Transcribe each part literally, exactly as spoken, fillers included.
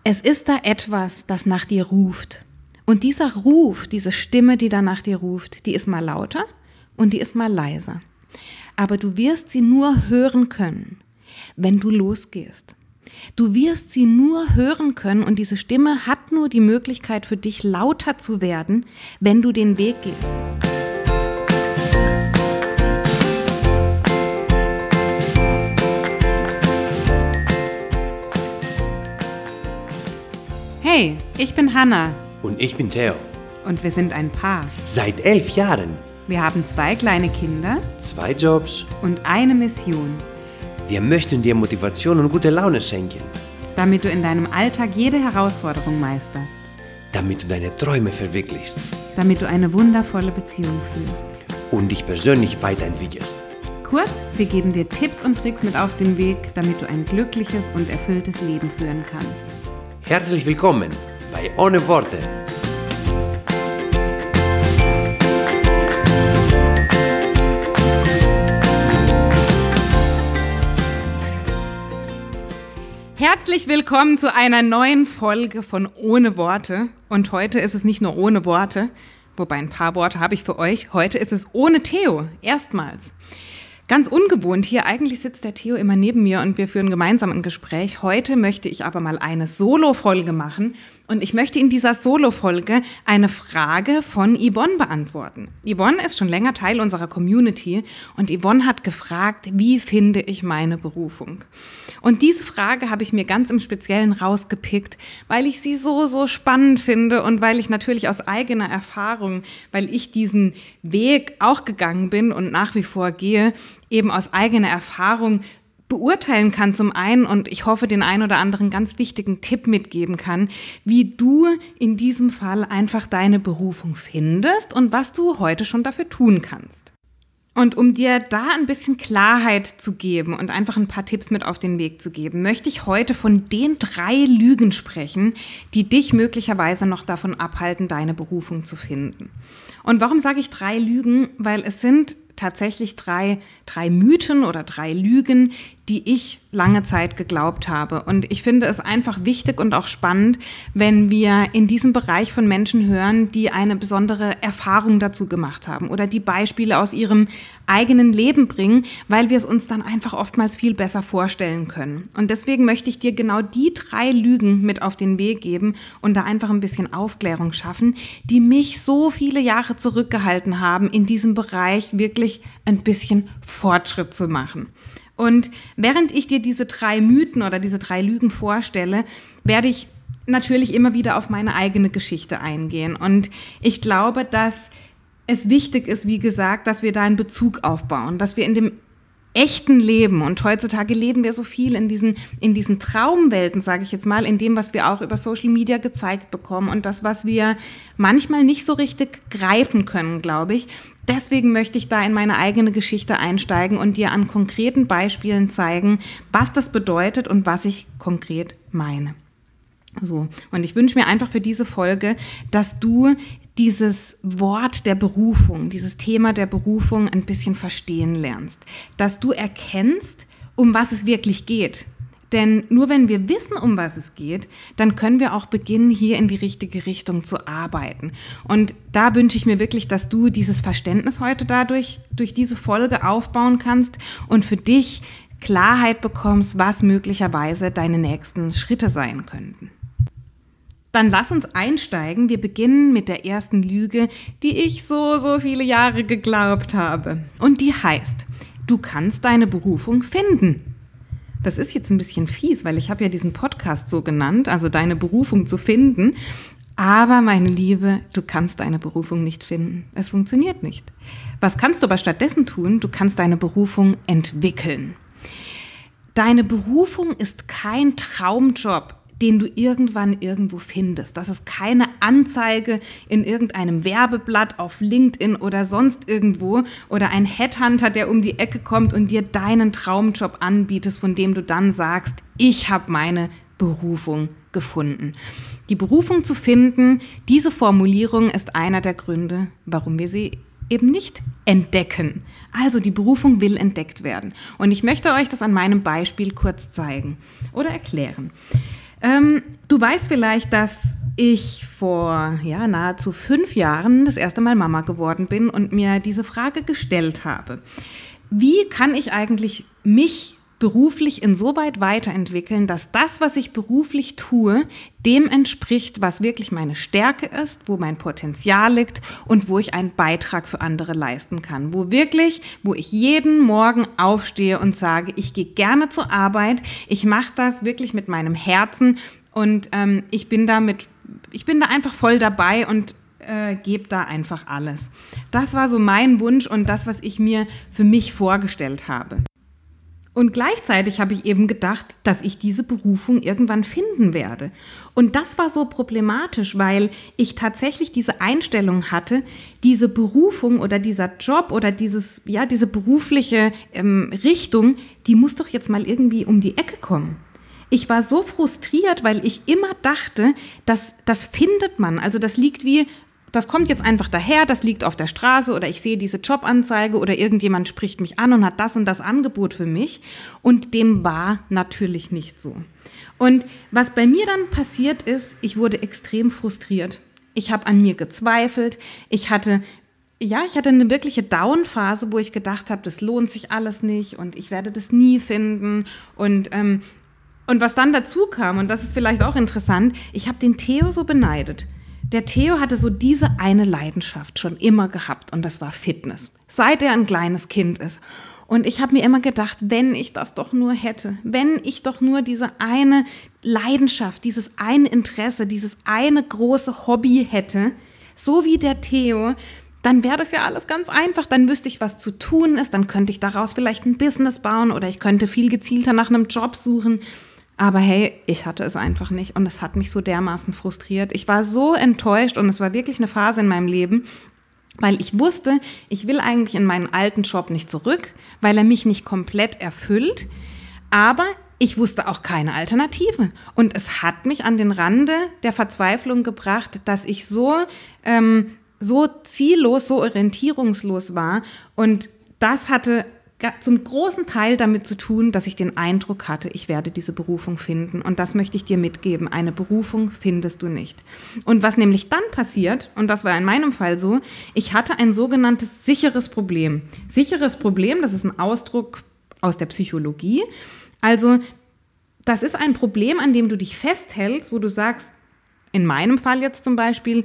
Es ist da etwas, das nach dir ruft. Und dieser Ruf, diese Stimme, die da nach dir ruft, die ist mal lauter und die ist mal leiser. Aber du wirst sie nur hören können, wenn du losgehst. Du wirst sie nur hören können und diese Stimme hat nur die Möglichkeit für dich lauter zu werden, wenn du den Weg gehst. Hey, ich bin Hannah. Und ich bin Theo. Und wir sind ein Paar. Seit elf Jahren. Wir haben zwei kleine Kinder. Zwei Jobs. Und eine Mission. Wir möchten dir Motivation und gute Laune schenken. Damit du in deinem Alltag jede Herausforderung meisterst. Damit du deine Träume verwirklichst. Damit du eine wundervolle Beziehung führst. Und dich persönlich weiterentwickelst. Kurz, wir geben dir Tipps und Tricks mit auf den Weg, damit du ein glückliches und erfülltes Leben führen kannst. Herzlich willkommen bei Ohne Worte. Herzlich willkommen zu einer neuen Folge von Ohne Worte. Und heute ist es nicht nur ohne Worte, wobei ein paar Worte habe ich für euch. Heute ist es ohne Theo, erstmals. Ganz ungewohnt hier, eigentlich sitzt der Theo immer neben mir und wir führen gemeinsam ein Gespräch. Heute möchte ich aber mal eine Solo-Folge machen und ich möchte in dieser Solo-Folge eine Frage von Yvonne beantworten. Yvonne ist schon länger Teil unserer Community und Yvonne hat gefragt, wie finde ich meine Berufung? Und diese Frage habe ich mir ganz im Speziellen rausgepickt, weil ich sie so, so spannend finde und weil ich natürlich aus eigener Erfahrung, weil ich diesen Weg auch gegangen bin und nach wie vor gehe, eben aus eigener Erfahrung beurteilen kann zum einen und ich hoffe, den einen oder anderen ganz wichtigen Tipp mitgeben kann, wie du in diesem Fall einfach deine Berufung findest und was du heute schon dafür tun kannst. Und um dir da ein bisschen Klarheit zu geben und einfach ein paar Tipps mit auf den Weg zu geben, möchte ich heute von den drei Lügen sprechen, die dich möglicherweise noch davon abhalten, deine Berufung zu finden. Und warum sage ich drei Lügen? Weil es sind tatsächlich drei, drei Mythen oder drei Lügen, die ich lange Zeit geglaubt habe. Und ich finde es einfach wichtig und auch spannend, wenn wir in diesem Bereich von Menschen hören, die eine besondere Erfahrung dazu gemacht haben oder die Beispiele aus ihrem eigenen Leben bringen, weil wir es uns dann einfach oftmals viel besser vorstellen können. Und deswegen möchte ich dir genau die drei Lügen mit auf den Weg geben und da einfach ein bisschen Aufklärung schaffen, die mich so viele Jahre zurückgehalten haben, in diesem Bereich wirklich ein bisschen Fortschritt zu machen. Und während ich dir diese drei Mythen oder diese drei Lügen vorstelle, werde ich natürlich immer wieder auf meine eigene Geschichte eingehen. Und ich glaube, dass es wichtig ist, wie gesagt, dass wir da einen Bezug aufbauen, dass wir in dem echten Leben, und heutzutage leben wir so viel in diesen, in diesen Traumwelten, sage ich jetzt mal, in dem, was wir auch über Social Media gezeigt bekommen und das, was wir manchmal nicht so richtig greifen können, glaube ich. Deswegen möchte ich da in meine eigene Geschichte einsteigen und dir an konkreten Beispielen zeigen, was das bedeutet und was ich konkret meine. So, und ich wünsche mir einfach für diese Folge, dass du dieses Wort der Berufung, dieses Thema der Berufung ein bisschen verstehen lernst. Dass du erkennst, um was es wirklich geht. Denn nur wenn wir wissen, um was es geht, dann können wir auch beginnen, hier in die richtige Richtung zu arbeiten. Und da wünsche ich mir wirklich, dass du dieses Verständnis heute dadurch, durch diese Folge aufbauen kannst und für dich Klarheit bekommst, was möglicherweise deine nächsten Schritte sein könnten. Dann lass uns einsteigen. Wir beginnen mit der ersten Lüge, die ich so, so viele Jahre geglaubt habe. Und die heißt, du kannst deine Berufung finden. Das ist jetzt ein bisschen fies, weil ich habe ja diesen Podcast so genannt, also deine Berufung zu finden. Aber meine Liebe, du kannst deine Berufung nicht finden. Es funktioniert nicht. Was kannst du aber stattdessen tun? Du kannst deine Berufung entwickeln. Deine Berufung ist kein Traumjob, den du irgendwann irgendwo findest. Das ist keine Anzeige in irgendeinem Werbeblatt auf LinkedIn oder sonst irgendwo oder ein Headhunter, der um die Ecke kommt und dir deinen Traumjob anbietet, von dem du dann sagst, ich habe meine Berufung gefunden. Die Berufung zu finden, diese Formulierung ist einer der Gründe, warum wir sie eben nicht entdecken. Also die Berufung will entdeckt werden. Und ich möchte euch das an meinem Beispiel kurz zeigen oder erklären. Ähm, du weißt vielleicht, dass ich vor ja, nahezu fünf Jahren das erste Mal Mama geworden bin und mir diese Frage gestellt habe. Wie kann ich eigentlich mich beruflich insoweit weiterentwickeln, dass das, was ich beruflich tue, dem entspricht, was wirklich meine Stärke ist, wo mein Potenzial liegt und wo ich einen Beitrag für andere leisten kann. Wo wirklich, wo ich jeden Morgen aufstehe und sage, ich gehe gerne zur Arbeit, ich mache das wirklich mit meinem Herzen und ähm, ich bin da mit, ich bin da einfach voll dabei und äh, gebe da einfach alles. Das war so mein Wunsch und das, was ich mir für mich vorgestellt habe. Und gleichzeitig habe ich eben gedacht, dass ich diese Berufung irgendwann finden werde. Und das war so problematisch, weil ich tatsächlich diese Einstellung hatte, diese Berufung oder dieser Job oder dieses, ja, diese berufliche ähm, Richtung, die muss doch jetzt mal irgendwie um die Ecke kommen. Ich war so frustriert, weil ich immer dachte, dass das findet man. Also das liegt wie... Das kommt jetzt einfach daher, das liegt auf der Straße oder ich sehe diese Jobanzeige oder irgendjemand spricht mich an und hat das und das Angebot für mich. Und dem war natürlich nicht so. Und was bei mir dann passiert ist, ich wurde extrem frustriert. Ich habe an mir gezweifelt. Ich hatte, ja, ich hatte eine wirkliche Down-Phase, wo ich gedacht habe, das lohnt sich alles nicht und ich werde das nie finden. Und, ähm, und was dann dazu kam, und das ist vielleicht auch interessant, ich habe den Theo so beneidet. Der Theo hatte so diese eine Leidenschaft schon immer gehabt und das war Fitness, seit er ein kleines Kind ist. Und ich habe mir immer gedacht, wenn ich das doch nur hätte, wenn ich doch nur diese eine Leidenschaft, dieses eine Interesse, dieses eine große Hobby hätte, so wie der Theo, dann wäre das ja alles ganz einfach. Dann wüsste ich, was zu tun ist, dann könnte ich daraus vielleicht ein Business bauen oder ich könnte viel gezielter nach einem Job suchen. Aber hey, ich hatte es einfach nicht und es hat mich so dermaßen frustriert. Ich war so enttäuscht und es war wirklich eine Phase in meinem Leben, weil ich wusste, ich will eigentlich in meinen alten Job nicht zurück, weil er mich nicht komplett erfüllt, aber ich wusste auch keine Alternative. Und es hat mich an den Rande der Verzweiflung gebracht, dass ich so, ähm, so ziellos, so orientierungslos war und das hatte zum großen Teil damit zu tun, dass ich den Eindruck hatte, ich werde diese Berufung finden. Und das möchte ich dir mitgeben. Eine Berufung findest du nicht. Und was nämlich dann passiert, und das war in meinem Fall so, ich hatte ein sogenanntes sicheres Problem. Sicheres Problem, das ist ein Ausdruck aus der Psychologie. Also das ist ein Problem, an dem du dich festhältst, wo du sagst, in meinem Fall jetzt zum Beispiel,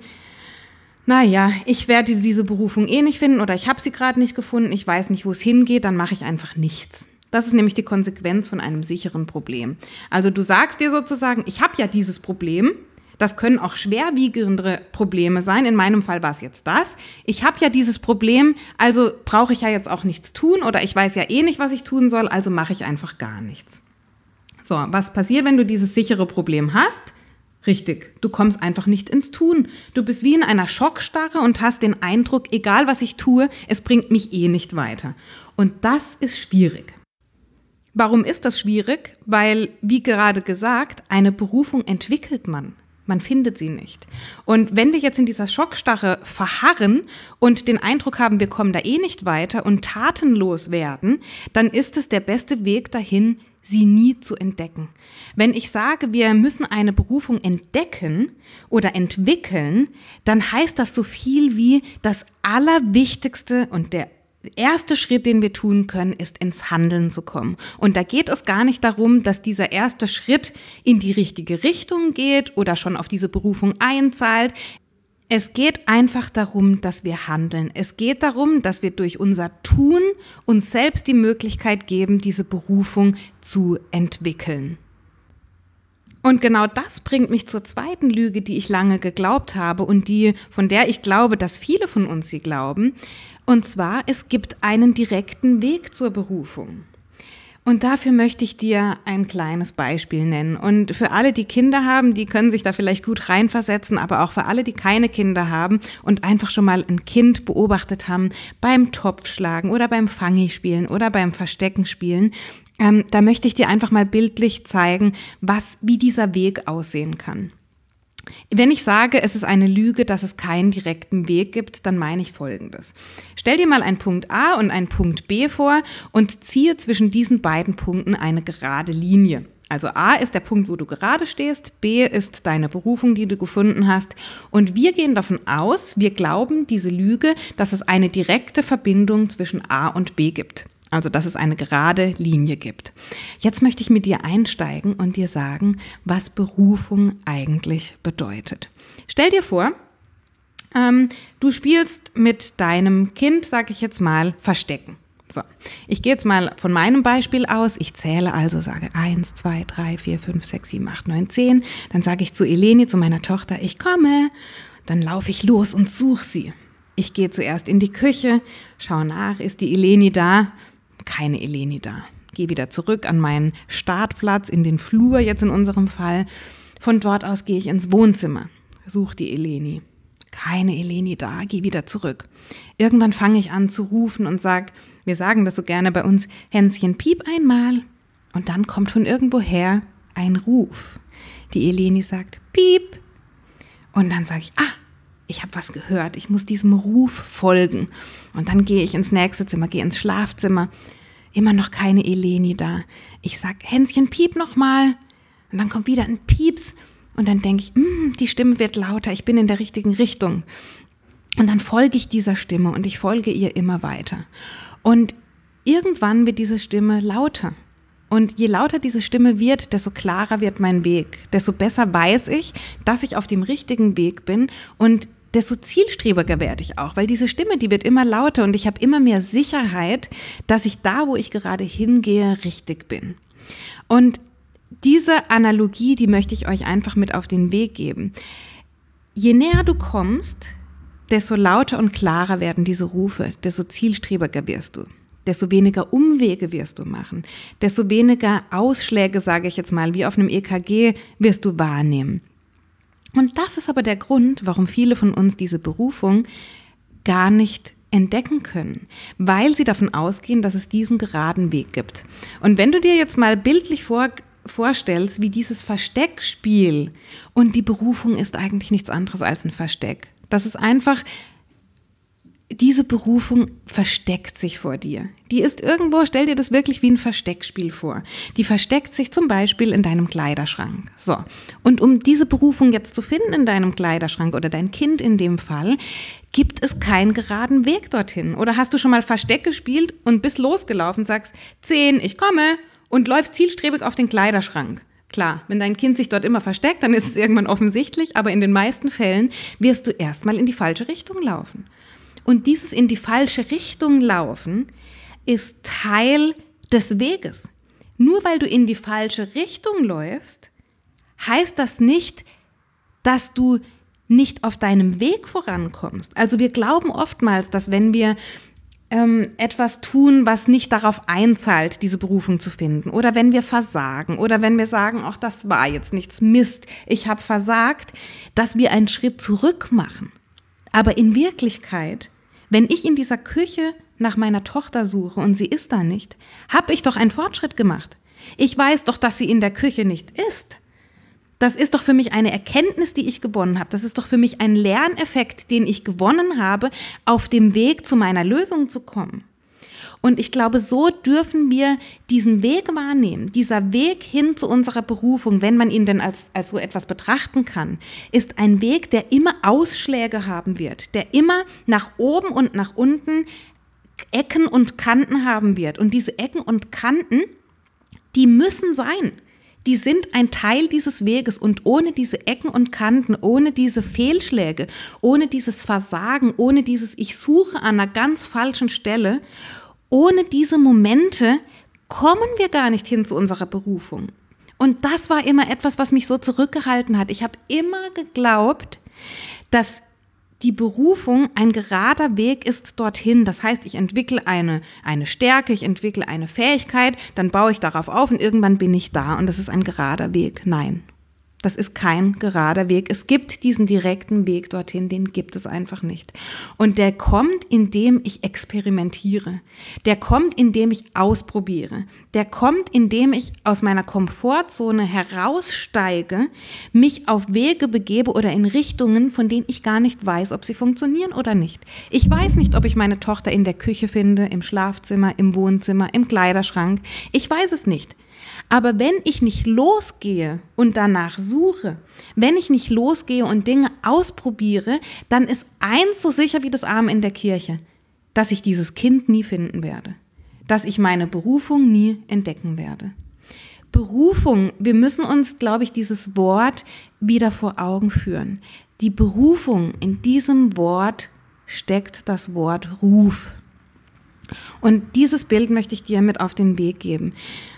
naja, ich werde diese Berufung eh nicht finden oder ich habe sie gerade nicht gefunden, ich weiß nicht, wo es hingeht, dann mache ich einfach nichts. Das ist nämlich die Konsequenz von einem sicheren Problem. Also du sagst dir sozusagen, ich habe ja dieses Problem, das können auch schwerwiegendere Probleme sein, in meinem Fall war es jetzt das, ich habe ja dieses Problem, also brauche ich ja jetzt auch nichts tun oder ich weiß ja eh nicht, was ich tun soll, also mache ich einfach gar nichts. So, was passiert, wenn du dieses sichere Problem hast? Richtig, du kommst einfach nicht ins Tun. Du bist wie in einer Schockstarre und hast den Eindruck, egal was ich tue, es bringt mich eh nicht weiter. Und das ist schwierig. Warum ist das schwierig? Weil, wie gerade gesagt, eine Berufung entwickelt man. Man findet sie nicht. Und wenn wir jetzt in dieser Schockstarre verharren und den Eindruck haben, wir kommen da eh nicht weiter und tatenlos werden, dann ist es der beste Weg dahin, sie nie zu entdecken. Wenn ich sage, wir müssen eine Berufung entdecken oder entwickeln, dann heißt das so viel wie das Allerwichtigste und der erste Schritt, den wir tun können, ist ins Handeln zu kommen. Und da geht es gar nicht darum, dass dieser erste Schritt in die richtige Richtung geht oder schon auf diese Berufung einzahlt. Es geht einfach darum, dass wir handeln. Es geht darum, dass wir durch unser Tun uns selbst die Möglichkeit geben, diese Berufung zu entwickeln. Und genau das bringt mich zur zweiten Lüge, die ich lange geglaubt habe und die, von der ich glaube, dass viele von uns sie glauben. Und zwar, es gibt einen direkten Weg zur Berufung. Und dafür möchte ich dir ein kleines Beispiel nennen. Und für alle, die Kinder haben, die können sich da vielleicht gut reinversetzen, aber auch für alle, die keine Kinder haben und einfach schon mal ein Kind beobachtet haben beim Topfschlagen oder beim Fangi-Spielen oder beim Versteckenspielen, ähm, da möchte ich dir einfach mal bildlich zeigen, was, wie dieser Weg aussehen kann. Wenn ich sage, es ist eine Lüge, dass es keinen direkten Weg gibt, dann meine ich Folgendes. Stell dir mal einen Punkt A und einen Punkt B vor und ziehe zwischen diesen beiden Punkten eine gerade Linie. Also A ist der Punkt, wo du gerade stehst, B ist deine Berufung, die du gefunden hast. Und wir gehen davon aus, wir glauben diese Lüge, dass es eine direkte Verbindung zwischen A und B gibt. Also dass es eine gerade Linie gibt. Jetzt möchte ich mit dir einsteigen und dir sagen, was Berufung eigentlich bedeutet. Stell dir vor, ähm, du spielst mit deinem Kind, sag ich jetzt mal, Verstecken. So, ich gehe jetzt mal von meinem Beispiel aus. Ich zähle also, sage eins, zwei, drei, vier, fünf, sechs, sieben, acht, neun, zehn. Dann sage ich zu Eleni, zu meiner Tochter, ich komme. Dann laufe ich los und suche sie. Ich gehe zuerst in die Küche, schaue nach, ist die Eleni da? Keine Eleni da. Gehe wieder zurück an meinen Startplatz, in den Flur jetzt in unserem Fall. Von dort aus gehe ich ins Wohnzimmer, suche die Eleni. Keine Eleni da, gehe wieder zurück. Irgendwann fange ich an zu rufen und sage, wir sagen das so gerne bei uns, Hänschen, piep einmal. Und dann kommt von irgendwoher ein Ruf. Die Eleni sagt, piep. Und dann sage ich, ah, ich habe was gehört, ich muss diesem Ruf folgen. Und dann gehe ich ins nächste Zimmer, gehe ins Schlafzimmer. Immer noch keine Eleni da. Ich sage, Hänschen, piep nochmal. Und dann kommt wieder ein Pieps. Und dann denke ich, die Stimme wird lauter, ich bin in der richtigen Richtung. Und dann folge ich dieser Stimme und ich folge ihr immer weiter. Und irgendwann wird diese Stimme lauter. Und je lauter diese Stimme wird, desto klarer wird mein Weg. Desto besser weiß ich, dass ich auf dem richtigen Weg bin und desto zielstrebiger werde ich auch. Weil diese Stimme, die wird immer lauter und ich habe immer mehr Sicherheit, dass ich da, wo ich gerade hingehe, richtig bin. Und diese Analogie, die möchte ich euch einfach mit auf den Weg geben. Je näher du kommst, desto lauter und klarer werden diese Rufe, desto zielstrebiger wirst du, desto weniger Umwege wirst du machen, desto weniger Ausschläge, sage ich jetzt mal, wie auf einem E K G, wirst du wahrnehmen. Und das ist aber der Grund, warum viele von uns diese Berufung gar nicht entdecken können, weil sie davon ausgehen, dass es diesen geraden Weg gibt. Und wenn du dir jetzt mal bildlich vor vorstellst, wie dieses Versteckspiel, und die Berufung ist eigentlich nichts anderes als ein Versteck. Das ist einfach, diese Berufung versteckt sich vor dir. Die ist irgendwo, stell dir das wirklich wie ein Versteckspiel vor. Die versteckt sich zum Beispiel in deinem Kleiderschrank. So. Und um diese Berufung jetzt zu finden in deinem Kleiderschrank oder dein Kind in dem Fall, gibt es keinen geraden Weg dorthin. Oder hast du schon mal Versteck gespielt und bist losgelaufen, sagst, zehn, ich komme, und läufst zielstrebig auf den Kleiderschrank. Klar, wenn dein Kind sich dort immer versteckt, dann ist es irgendwann offensichtlich, aber in den meisten Fällen wirst du erstmal in die falsche Richtung laufen. Und dieses in die falsche Richtung laufen ist Teil des Weges. Nur weil du in die falsche Richtung läufst, heißt das nicht, dass du nicht auf deinem Weg vorankommst. Also wir glauben oftmals, dass wenn wir ähm, etwas tun, was nicht darauf einzahlt, diese Berufung zu finden, oder wenn wir versagen, oder wenn wir sagen, ach, das war jetzt nichts, Mist, ich habe versagt, dass wir einen Schritt zurück machen. Aber in Wirklichkeit, wenn ich in dieser Küche nach meiner Tochter suche und sie ist da nicht, habe ich doch einen Fortschritt gemacht. Ich weiß doch, dass sie in der Küche nicht ist. Das ist doch für mich eine Erkenntnis, die ich gewonnen habe. Das ist doch für mich ein Lerneffekt, den ich gewonnen habe, auf dem Weg zu meiner Lösung zu kommen. Und ich glaube, so dürfen wir diesen Weg wahrnehmen. Dieser Weg hin zu unserer Berufung, wenn man ihn denn als, als so etwas betrachten kann, ist ein Weg, der immer Ausschläge haben wird, der immer nach oben und nach unten Ecken und Kanten haben wird. Und diese Ecken und Kanten, die müssen sein. Die sind ein Teil dieses Weges und ohne diese Ecken und Kanten, ohne diese Fehlschläge, ohne dieses Versagen, ohne dieses Ich suche an einer ganz falschen Stelle, ohne diese Momente kommen wir gar nicht hin zu unserer Berufung. Und das war immer etwas, was mich so zurückgehalten hat. Ich habe immer geglaubt, dass die Berufung ein gerader Weg ist dorthin. Das heißt, ich entwickle eine, eine Stärke, ich entwickle eine Fähigkeit, dann baue ich darauf auf und irgendwann bin ich da und das ist ein gerader Weg. Nein, das ist kein gerader Weg. Es gibt diesen direkten Weg dorthin, den gibt es einfach nicht. Und der kommt, indem ich experimentiere. Der kommt, indem ich ausprobiere. Der kommt, indem ich aus meiner Komfortzone heraussteige, mich auf Wege begebe oder in Richtungen, von denen ich gar nicht weiß, ob sie funktionieren oder nicht. Ich weiß nicht, ob ich meine Tochter in der Küche finde, im Schlafzimmer, im Wohnzimmer, im Kleiderschrank. Ich weiß es nicht. Aber wenn ich nicht losgehe und danach suche, wenn ich nicht losgehe und Dinge ausprobiere, dann ist eins so sicher wie das Amen in der Kirche, dass ich dieses Kind nie finden werde, dass ich meine Berufung nie entdecken werde. Berufung, wir müssen uns, glaube ich, dieses Wort wieder vor Augen führen. Die Berufung, in diesem Wort steckt das Wort Ruf. Und dieses Bild möchte ich dir mit auf den Weg geben.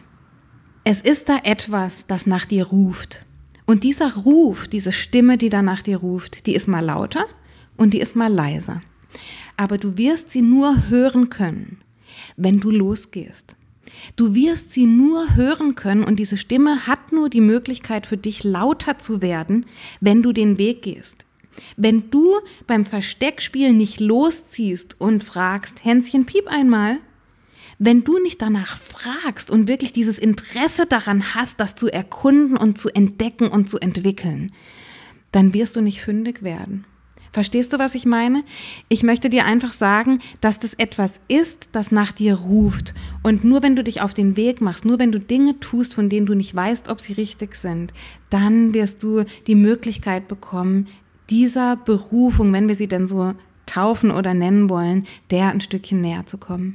Es ist da etwas, das nach dir ruft. Und dieser Ruf, diese Stimme, die da nach dir ruft, die ist mal lauter und die ist mal leiser. Aber du wirst sie nur hören können, wenn du losgehst. Du wirst sie nur hören können und diese Stimme hat nur die Möglichkeit für dich lauter zu werden, wenn du den Weg gehst. Wenn du beim Versteckspiel nicht losziehst und fragst, Hänschen, piep einmal, wenn du nicht danach fragst und wirklich dieses Interesse daran hast, das zu erkunden und zu entdecken und zu entwickeln, dann wirst du nicht fündig werden. Verstehst du, was ich meine? Ich möchte dir einfach sagen, dass das etwas ist, das nach dir ruft. Und nur wenn du dich auf den Weg machst, nur wenn du Dinge tust, von denen du nicht weißt, ob sie richtig sind, dann wirst du die Möglichkeit bekommen, dieser Berufung, wenn wir sie denn so taufen oder nennen wollen, der ein Stückchen näher zu kommen.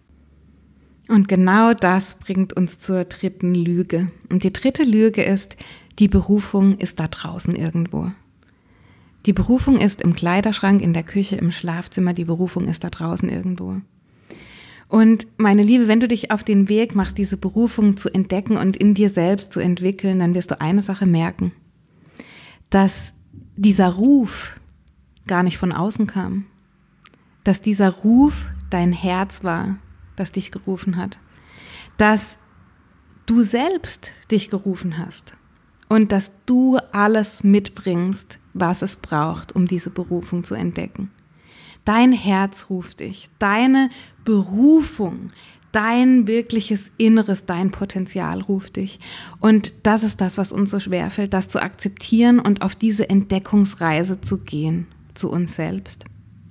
Und genau das bringt uns zur dritten Lüge. Und die dritte Lüge ist, die Berufung ist da draußen irgendwo. Die Berufung ist im Kleiderschrank, in der Küche, im Schlafzimmer, die Berufung ist da draußen irgendwo. Und meine Liebe, wenn du dich auf den Weg machst, diese Berufung zu entdecken und in dir selbst zu entwickeln, dann wirst du eine Sache merken, dass dieser Ruf gar nicht von außen kam, dass dieser Ruf dein Herz war, das dich gerufen hat, dass du selbst dich gerufen hast und dass du alles mitbringst, was es braucht, um diese Berufung zu entdecken. Dein Herz ruft dich, deine Berufung, dein wirkliches Inneres, dein Potenzial ruft dich. Und das ist das, was uns so schwerfällt, das zu akzeptieren und auf diese Entdeckungsreise zu gehen, zu uns selbst.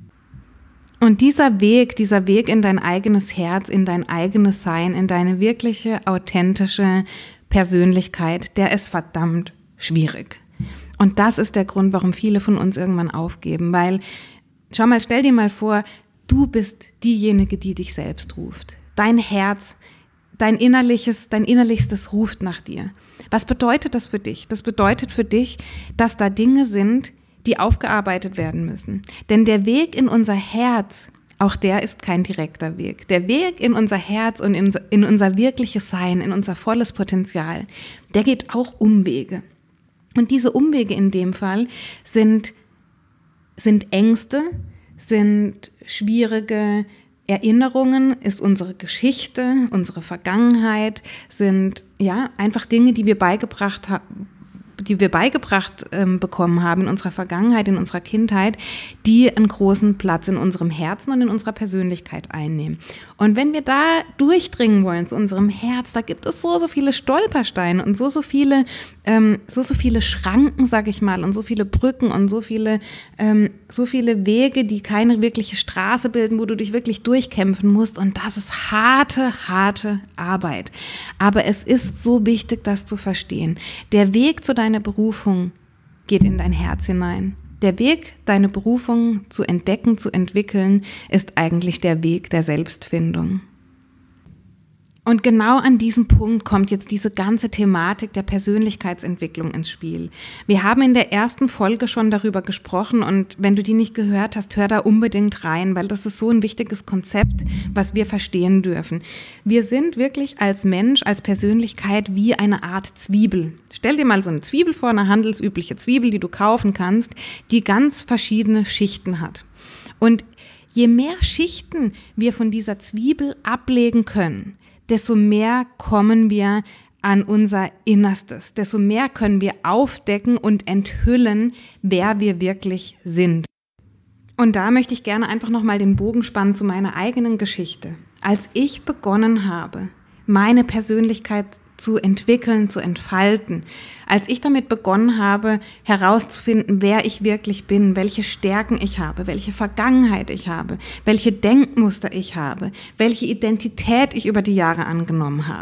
Und dieser Weg, dieser Weg in dein eigenes Herz, in dein eigenes Sein, in deine wirkliche, authentische Persönlichkeit, der ist verdammt schwierig. Und das ist der Grund, warum viele von uns irgendwann aufgeben, weil, schau mal, stell dir mal vor, du bist diejenige, die dich selbst ruft. Dein Herz, dein innerliches, dein Innerlichstes ruft nach dir. Was bedeutet das für dich? Das bedeutet für dich, dass da Dinge sind, die aufgearbeitet werden müssen. Denn der Weg in unser Herz, auch der ist kein direkter Weg. Der Weg in unser Herz und in, in unser wirkliches Sein, in unser volles Potenzial, der geht auch Umwege. Und diese Umwege in dem Fall sind, sind Ängste, sind schwierige Erinnerungen, ist unsere Geschichte, unsere Vergangenheit, sind ja einfach Dinge, die wir beigebracht haben, die wir beigebracht ähm, bekommen haben in unserer Vergangenheit, in unserer Kindheit, die einen großen Platz in unserem Herzen und in unserer Persönlichkeit einnehmen. Und wenn wir da durchdringen wollen zu unserem Herz, da gibt es so, so viele Stolpersteine und so, so viele, ähm, so, so viele Schranken, sag ich mal, und so viele Brücken und so viele, ähm, so viele Wege, die keine wirkliche Straße bilden, wo du dich wirklich durchkämpfen musst. Und das ist harte, harte Arbeit. Aber es ist so wichtig, das zu verstehen. Der Weg zu deiner Berufung geht in dein Herz hinein. Der Weg, deine Berufung zu entdecken, zu entwickeln, ist eigentlich der Weg der Selbstfindung. Und genau an diesem Punkt kommt jetzt diese ganze Thematik der Persönlichkeitsentwicklung ins Spiel. Wir haben in der ersten Folge schon darüber gesprochen und wenn du die nicht gehört hast, hör da unbedingt rein, weil das ist so ein wichtiges Konzept, was wir verstehen dürfen. Wir sind wirklich als Mensch, als Persönlichkeit wie eine Art Zwiebel. Stell dir mal so eine Zwiebel vor, eine handelsübliche Zwiebel, die du kaufen kannst, die ganz verschiedene Schichten hat. Und je mehr Schichten wir von dieser Zwiebel ablegen können, desto mehr kommen wir an unser Innerstes, desto mehr können wir aufdecken und enthüllen, wer wir wirklich sind. Und da möchte ich gerne einfach nochmal den Bogen spannen zu meiner eigenen Geschichte. Als ich begonnen habe, meine Persönlichkeit zu entwickeln, zu entfalten, als ich damit begonnen habe, herauszufinden, wer ich wirklich bin, welche Stärken ich habe, welche Vergangenheit ich habe, welche Denkmuster ich habe, welche Identität ich über die Jahre angenommen habe.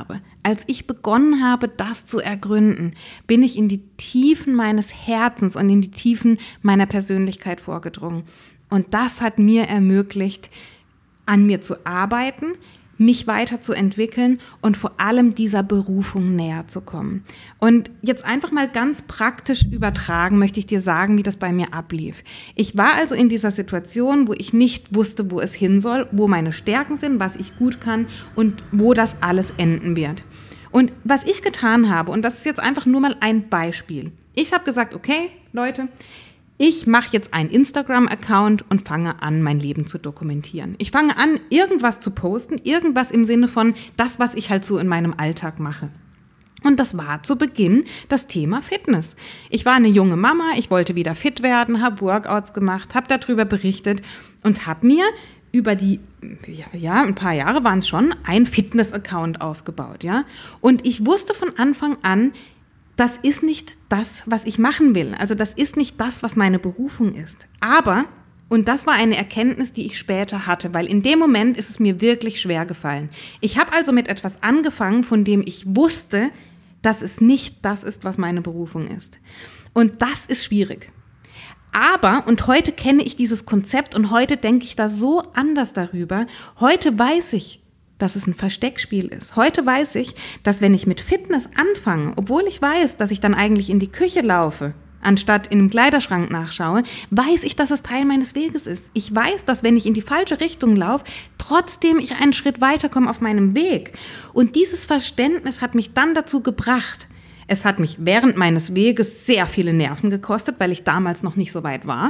als ich begonnen habe, das zu ergründen, bin ich in die Tiefen meines Herzens und in die Tiefen meiner Persönlichkeit vorgedrungen. Und das hat mir ermöglicht, an mir zu arbeiten, mich weiterzuentwickeln und vor allem dieser Berufung näher zu kommen. Und jetzt einfach mal ganz praktisch übertragen, möchte ich dir sagen, wie das bei mir ablief. Ich war also in dieser Situation, wo ich nicht wusste, wo es hin soll, wo meine Stärken sind, was ich gut kann und wo das alles enden wird. Und was ich getan habe, und das ist jetzt einfach nur mal ein Beispiel. Ich habe gesagt, okay, Leute, ich mache jetzt einen Instagram-Account und fange an, mein Leben zu dokumentieren. Ich fange an, irgendwas zu posten, irgendwas im Sinne von das, was ich halt so in meinem Alltag mache. Und das war zu Beginn das Thema Fitness. Ich war eine junge Mama, ich wollte wieder fit werden, habe Workouts gemacht, habe darüber berichtet und habe mir über die, ja, ein paar Jahre waren es schon, einen Fitness-Account aufgebaut. Ja? Und ich wusste von Anfang an, das ist nicht das, was ich machen will. Also das ist nicht das, was meine Berufung ist. Aber, und das war eine Erkenntnis, die ich später hatte, weil in dem Moment ist es mir wirklich schwer gefallen. Ich habe also mit etwas angefangen, von dem ich wusste, dass es nicht das ist, was meine Berufung ist. Und das ist schwierig. Aber, und heute kenne ich dieses Konzept und heute denke ich da so anders darüber, heute weiß ich, dass es ein Versteckspiel ist. Heute weiß ich, dass wenn ich mit Fitness anfange, obwohl ich weiß, dass ich dann eigentlich in die Küche laufe, anstatt in einem Kleiderschrank nachschaue, weiß ich, dass es Teil meines Weges ist. Ich weiß, dass wenn ich in die falsche Richtung laufe, trotzdem ich einen Schritt weiterkomme auf meinem Weg. Und dieses Verständnis hat mich dann dazu gebracht, es hat mich während meines Weges sehr viele Nerven gekostet, weil ich damals noch nicht so weit war.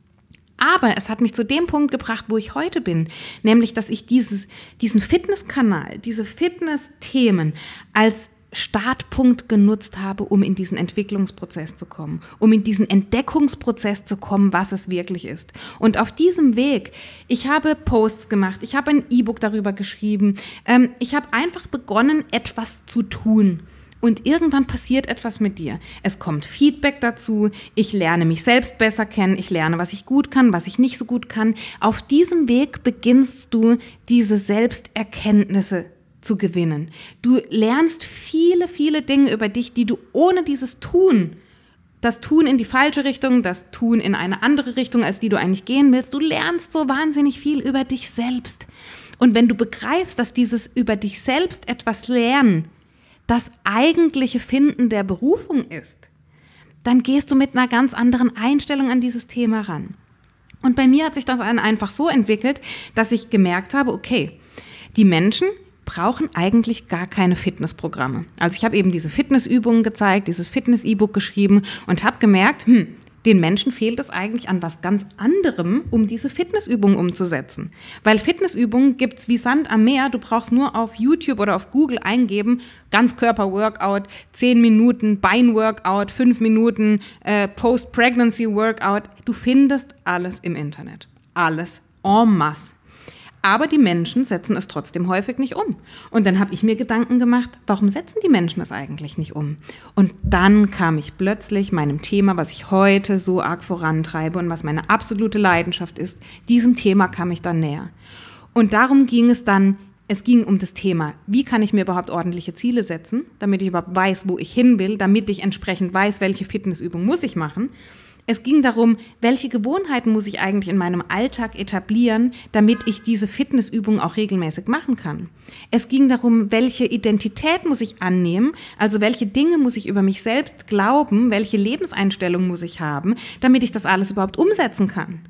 Aber es hat mich zu dem Punkt gebracht, wo ich heute bin, nämlich, dass ich dieses, diesen Fitnesskanal, diese Fitness-Themen als Startpunkt genutzt habe, um in diesen Entwicklungsprozess zu kommen, um in diesen Entdeckungsprozess zu kommen, was es wirklich ist. Und auf diesem Weg, ich habe Posts gemacht, ich habe ein E-Book darüber geschrieben, ähm, ich habe einfach begonnen, etwas zu tun. Und irgendwann passiert etwas mit dir. Es kommt Feedback dazu, ich lerne mich selbst besser kennen, ich lerne, was ich gut kann, was ich nicht so gut kann. Auf diesem Weg beginnst du, diese Selbsterkenntnisse zu gewinnen. Du lernst viele, viele Dinge über dich, die du ohne dieses Tun, das Tun in die falsche Richtung, das Tun in eine andere Richtung, als die du eigentlich gehen willst, du lernst so wahnsinnig viel über dich selbst. Und wenn du begreifst, dass dieses über dich selbst etwas lernen, das eigentliche Finden der Berufung ist, dann gehst du mit einer ganz anderen Einstellung an dieses Thema ran. Und bei mir hat sich das einfach so entwickelt, dass ich gemerkt habe, okay, die Menschen brauchen eigentlich gar keine Fitnessprogramme. Also ich habe eben diese Fitnessübungen gezeigt, dieses Fitness-E-Book geschrieben und habe gemerkt, hm, den Menschen fehlt es eigentlich an was ganz anderem, um diese Fitnessübungen umzusetzen. Weil Fitnessübungen gibt es wie Sand am Meer. Du brauchst nur auf YouTube oder auf Google eingeben, Ganzkörper-Workout, zehn Minuten Bein-Workout, fünf Minuten äh, Post-Pregnancy-Workout. Du findest alles im Internet. Alles en masse. Aber die Menschen setzen es trotzdem häufig nicht um. Und dann habe ich mir Gedanken gemacht, warum setzen die Menschen es eigentlich nicht um? Und dann kam ich plötzlich meinem Thema, was ich heute so arg vorantreibe und was meine absolute Leidenschaft ist, diesem Thema kam ich dann näher. Und darum ging es dann, es ging um das Thema, wie kann ich mir überhaupt ordentliche Ziele setzen, damit ich überhaupt weiß, wo ich hin will, damit ich entsprechend weiß, welche Fitnessübung muss ich machen. Es ging darum, welche Gewohnheiten muss ich eigentlich in meinem Alltag etablieren, damit ich diese Fitnessübungen auch regelmäßig machen kann. Es ging darum, welche Identität muss ich annehmen, also welche Dinge muss ich über mich selbst glauben, welche Lebenseinstellung muss ich haben, damit ich das alles überhaupt umsetzen kann.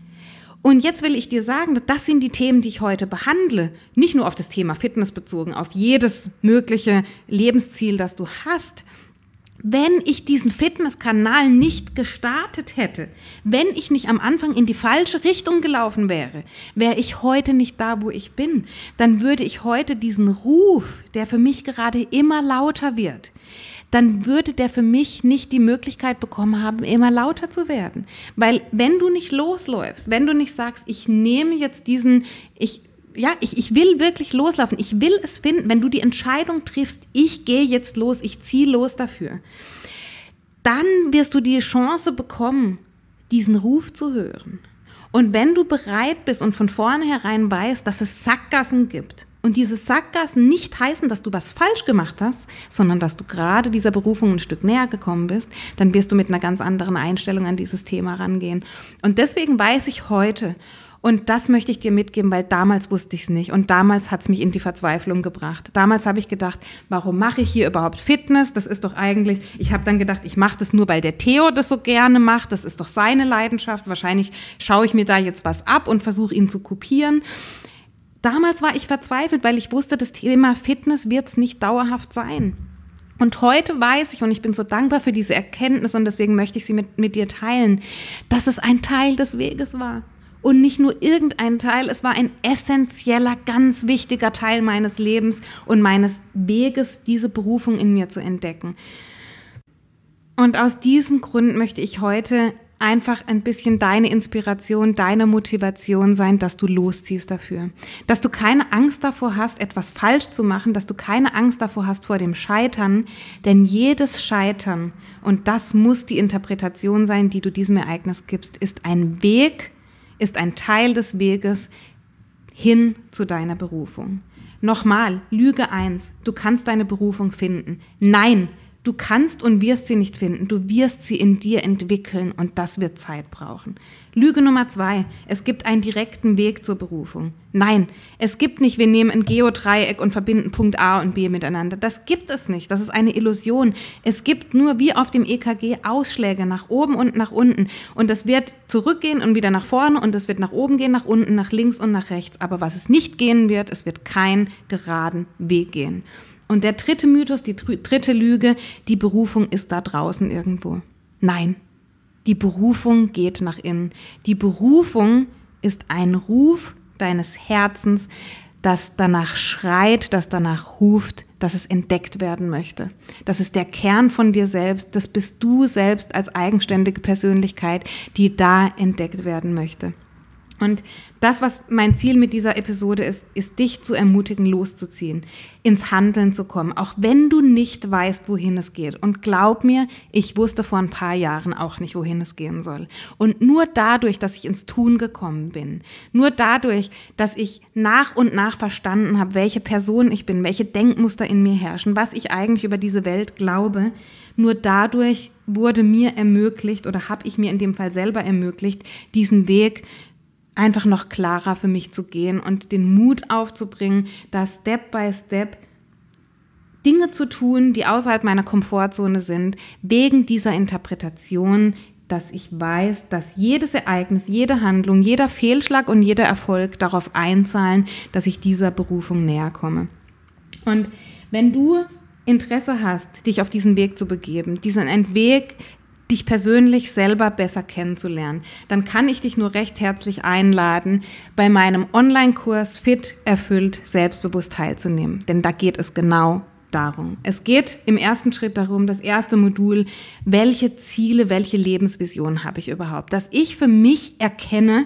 Und jetzt will ich dir sagen, das sind die Themen, die ich heute behandle, nicht nur auf das Thema Fitness bezogen, auf jedes mögliche Lebensziel, das du hast. Wenn ich diesen Fitnesskanal nicht gestartet hätte, wenn ich nicht am Anfang in die falsche Richtung gelaufen wäre, wäre ich heute nicht da, wo ich bin. Dann würde ich heute diesen Ruf, der für mich gerade immer lauter wird, dann würde der für mich nicht die Möglichkeit bekommen haben, immer lauter zu werden. Weil wenn du nicht losläufst, wenn du nicht sagst, ich nehme jetzt diesen, ich Ja, ich, ich will wirklich loslaufen, ich will es finden, wenn du die Entscheidung triffst, ich gehe jetzt los, ich ziehe los dafür, dann wirst du die Chance bekommen, diesen Ruf zu hören. Und wenn du bereit bist und von vornherein weißt, dass es Sackgassen gibt, Und diese Sackgassen nicht heißen, dass du was falsch gemacht hast, sondern dass du gerade dieser Berufung ein Stück näher gekommen bist, dann wirst du mit einer ganz anderen Einstellung an dieses Thema rangehen. Und deswegen weiß ich heute, und das möchte ich dir mitgeben, weil damals wusste ich es nicht und damals hat es mich in die Verzweiflung gebracht. Damals habe ich gedacht, warum mache ich hier überhaupt Fitness? Das ist doch eigentlich, ich habe dann gedacht, ich mache das nur, weil der Theo das so gerne macht. Das ist doch seine Leidenschaft. Wahrscheinlich schaue ich mir da jetzt was ab und versuche ihn zu kopieren. Damals war ich verzweifelt, weil ich wusste, das Thema Fitness wird es nicht dauerhaft sein. Und heute weiß ich, und ich bin so dankbar für diese Erkenntnis und deswegen möchte ich sie mit, mit dir teilen, dass es ein Teil des Weges war. Und nicht nur irgendein Teil, es war ein essentieller, ganz wichtiger Teil meines Lebens und meines Weges, diese Berufung in mir zu entdecken. Und aus diesem Grund möchte ich heute einfach ein bisschen deine Inspiration, deine Motivation sein, dass du losziehst dafür. Dass du keine Angst davor hast, etwas falsch zu machen, dass du keine Angst davor hast vor dem Scheitern, denn jedes Scheitern, und das muss die Interpretation sein, die du diesem Ereignis gibst, ist ein Weg, ist ein Teil des Weges hin zu deiner Berufung. Nochmal, Lüge eins, du kannst deine Berufung finden. Nein, du kannst und wirst sie nicht finden, du wirst sie in dir entwickeln und das wird Zeit brauchen. Lüge Nummer zwei, es gibt einen direkten Weg zur Berufung. Nein, es gibt nicht, wir nehmen ein Geodreieck und verbinden Punkt A und B miteinander. Das gibt es nicht, das ist eine Illusion. Es gibt nur wie auf dem E K G Ausschläge nach oben und nach unten und das wird zurückgehen und wieder nach vorne und es wird nach oben gehen, nach unten, nach links und nach rechts. Aber was es nicht gehen wird, es wird keinen geraden Weg gehen. Und der dritte Mythos, die dritte Lüge, die Berufung ist da draußen irgendwo. Nein, die Berufung geht nach innen. Die Berufung ist ein Ruf deines Herzens, das danach schreit, das danach ruft, dass es entdeckt werden möchte. Das ist der Kern von dir selbst, das bist du selbst als eigenständige Persönlichkeit, die da entdeckt werden möchte. Und das, was mein Ziel mit dieser Episode ist, ist dich zu ermutigen, loszuziehen, ins Handeln zu kommen, auch wenn du nicht weißt, wohin es geht. Und glaub mir, ich wusste vor ein paar Jahren auch nicht, wohin es gehen soll. Und nur dadurch, dass ich ins Tun gekommen bin, nur dadurch, dass ich nach und nach verstanden habe, welche Person ich bin, welche Denkmuster in mir herrschen, was ich eigentlich über diese Welt glaube, nur dadurch wurde mir ermöglicht oder habe ich mir in dem Fall selber ermöglicht, diesen Weg einfach noch klarer für mich zu gehen und den Mut aufzubringen, da Step by Step Dinge zu tun, die außerhalb meiner Komfortzone sind, wegen dieser Interpretation, dass ich weiß, dass jedes Ereignis, jede Handlung, jeder Fehlschlag und jeder Erfolg darauf einzahlen, dass ich dieser Berufung näher komme. Und wenn du Interesse hast, dich auf diesen Weg zu begeben, diesen Weg, dich persönlich selber besser kennenzulernen, dann kann ich dich nur recht herzlich einladen, bei meinem Online-Kurs Fit, Erfüllt, Selbstbewusst teilzunehmen. Denn da geht es genau darum. Es geht im ersten Schritt darum, das erste Modul, welche Ziele, welche Lebensvision habe ich überhaupt? Dass ich für mich erkenne,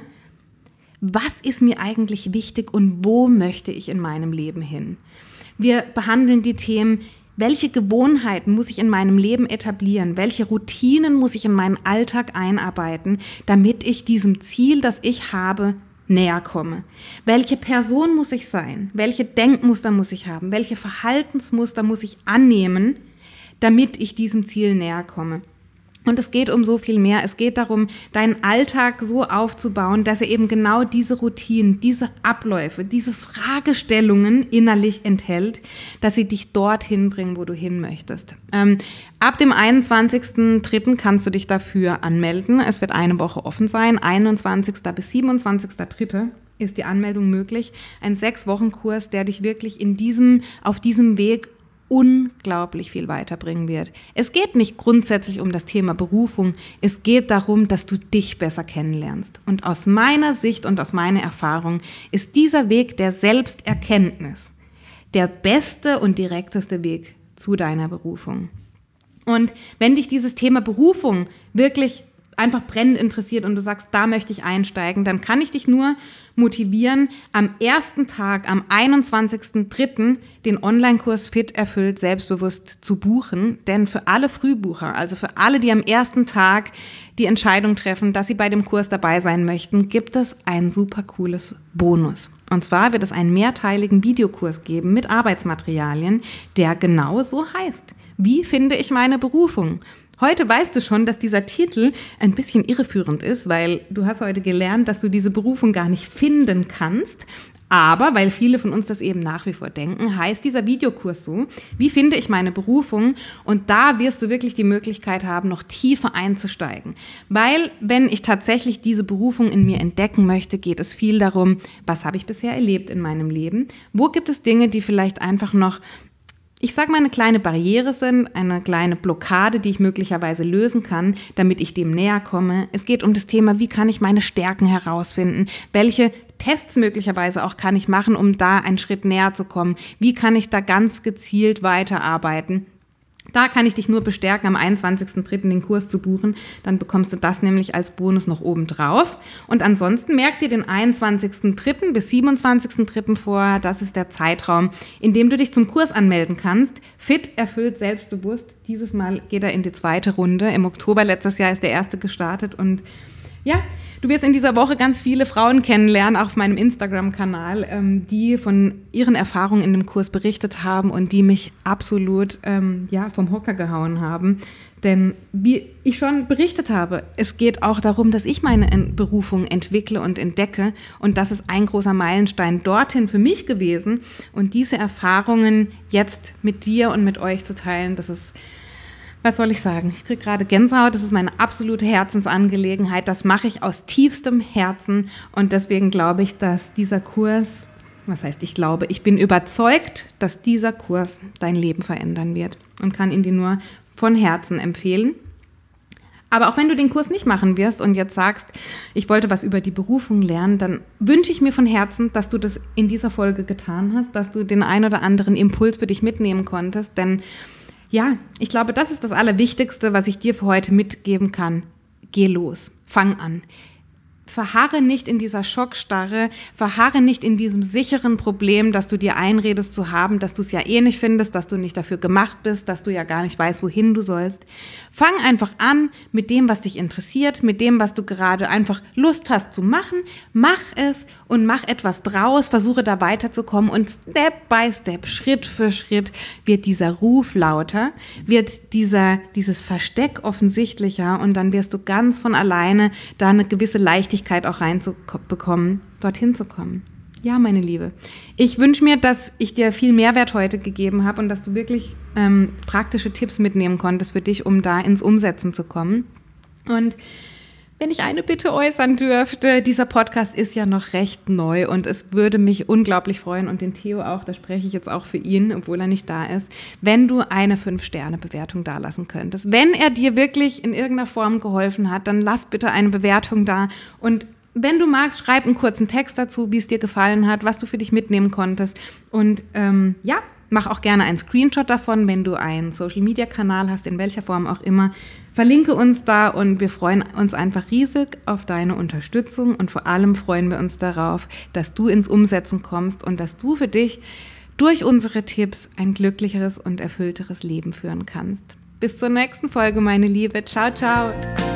was ist mir eigentlich wichtig und wo möchte ich in meinem Leben hin? Wir behandeln die Themen, welche Gewohnheiten muss ich in meinem Leben etablieren? Welche Routinen muss ich in meinen Alltag einarbeiten, damit ich diesem Ziel, das ich habe, näher komme? Welche Person muss ich sein? Welche Denkmuster muss ich haben? Welche Verhaltensmuster muss ich annehmen, damit ich diesem Ziel näher komme? Und es geht um so viel mehr. Es geht darum, deinen Alltag so aufzubauen, dass er eben genau diese Routinen, diese Abläufe, diese Fragestellungen innerlich enthält, dass sie dich dorthin bringen, wo du hin möchtest. Ähm, ab dem einundzwanzigsten dritten kannst du dich dafür anmelden. Es wird eine Woche offen sein. einundzwanzigsten bis siebenundzwanzigsten dritten ist die Anmeldung möglich. Ein Sechs-Wochen-Kurs, der dich wirklich in diesem, auf diesem Weg unglaublich viel weiterbringen wird. Es geht nicht grundsätzlich um das Thema Berufung, es geht darum, dass du dich besser kennenlernst. Und aus meiner Sicht und aus meiner Erfahrung ist dieser Weg der Selbsterkenntnis der beste und direkteste Weg zu deiner Berufung. Und wenn dich dieses Thema Berufung wirklich einfach brennend interessiert und du sagst, da möchte ich einsteigen, dann kann ich dich nur motivieren, am ersten Tag, am einundzwanzigsten dritten den Online-Kurs Fit, erfüllt, selbstbewusst zu buchen. Denn für alle Frühbucher, also für alle, die am ersten Tag die Entscheidung treffen, dass sie bei dem Kurs dabei sein möchten, gibt es ein super cooles Bonus. Und zwar wird es einen mehrteiligen Videokurs geben mit Arbeitsmaterialien, der genau so heißt: Wie finde ich meine Berufung? Heute weißt du schon, dass dieser Titel ein bisschen irreführend ist, weil du hast heute gelernt, dass du diese Berufung gar nicht finden kannst. Aber, weil viele von uns das eben nach wie vor denken, heißt dieser Videokurs so: Wie finde ich meine Berufung? Und da wirst du wirklich die Möglichkeit haben, noch tiefer einzusteigen. Weil, wenn ich tatsächlich diese Berufung in mir entdecken möchte, geht es viel darum, was habe ich bisher erlebt in meinem Leben? Wo gibt es Dinge, die vielleicht einfach noch, ich sage mal, eine kleine Barriere sind, eine kleine Blockade, die ich möglicherweise lösen kann, damit ich dem näher komme. Es geht um das Thema, wie kann ich meine Stärken herausfinden? Welche Tests möglicherweise auch kann ich machen, um da einen Schritt näher zu kommen? Wie kann ich da ganz gezielt weiterarbeiten? Da kann ich dich nur bestärken, am einundzwanzigsten dritten den Kurs zu buchen. Dann bekommst du das nämlich als Bonus noch oben drauf. Und ansonsten merk dir den einundzwanzigsten dritten bis siebenundzwanzigsten dritten vor. Das ist der Zeitraum, in dem du dich zum Kurs anmelden kannst. Fit, erfüllt, selbstbewusst. Dieses Mal geht er in die zweite Runde. Im Oktober letztes Jahr ist der erste gestartet. Und ja, du wirst in dieser Woche ganz viele Frauen kennenlernen, auch auf meinem Instagram-Kanal, ähm, die von ihren Erfahrungen in dem Kurs berichtet haben und die mich absolut ähm, ja, vom Hocker gehauen haben. Denn wie ich schon berichtet habe, es geht auch darum, dass ich meine Berufung entwickle und entdecke. Und das ist ein großer Meilenstein dorthin für mich gewesen. Und diese Erfahrungen jetzt mit dir und mit euch zu teilen, das ist... Was soll ich sagen? Ich kriege gerade Gänsehaut, das ist meine absolute Herzensangelegenheit, das mache ich aus tiefstem Herzen und deswegen glaube ich, dass dieser Kurs, was heißt ich glaube, ich bin überzeugt, dass dieser Kurs dein Leben verändern wird und kann ihn dir nur von Herzen empfehlen. Aber auch wenn du den Kurs nicht machen wirst und jetzt sagst, ich wollte was über die Berufung lernen, dann wünsche ich mir von Herzen, dass du das in dieser Folge getan hast, dass du den ein oder anderen Impuls für dich mitnehmen konntest, denn ja, ich glaube, das ist das Allerwichtigste, was ich dir für heute mitgeben kann. Geh los, fang an. Verharre nicht in dieser Schockstarre, verharre nicht in diesem sicheren Problem, dass du dir einredest zu haben, dass du es ja eh nicht findest, dass du nicht dafür gemacht bist, dass du ja gar nicht weißt, wohin du sollst. Fang einfach an mit dem, was dich interessiert, mit dem, was du gerade einfach Lust hast zu machen. Mach es und mach etwas draus, versuche da weiterzukommen und Step by Step, Schritt für Schritt wird dieser Ruf lauter, wird dieser, dieses Versteck offensichtlicher und dann wirst du ganz von alleine da eine gewisse Leichtigkeit auch reinzubekommen, dorthin zu kommen. Ja, meine Liebe, ich wünsche mir, dass ich dir viel Mehrwert heute gegeben habe und dass du wirklich ähm, praktische Tipps mitnehmen konntest für dich, um da ins Umsetzen zu kommen. Und wenn ich eine Bitte äußern dürfte, dieser Podcast ist ja noch recht neu und es würde mich unglaublich freuen und den Theo auch, da spreche ich jetzt auch für ihn, obwohl er nicht da ist, wenn du eine fünf Sterne Bewertung dalassen könntest. Wenn er dir wirklich in irgendeiner Form geholfen hat, dann lass bitte eine Bewertung da und wenn du magst, schreib einen kurzen Text dazu, wie es dir gefallen hat, was du für dich mitnehmen konntest und ähm, ja, mach auch gerne einen Screenshot davon, wenn du einen Social-Media-Kanal hast, in welcher Form auch immer. Verlinke uns da und wir freuen uns einfach riesig auf deine Unterstützung und vor allem freuen wir uns darauf, dass du ins Umsetzen kommst und dass du für dich durch unsere Tipps ein glücklicheres und erfüllteres Leben führen kannst. Bis zur nächsten Folge, meine Liebe. Ciao, ciao.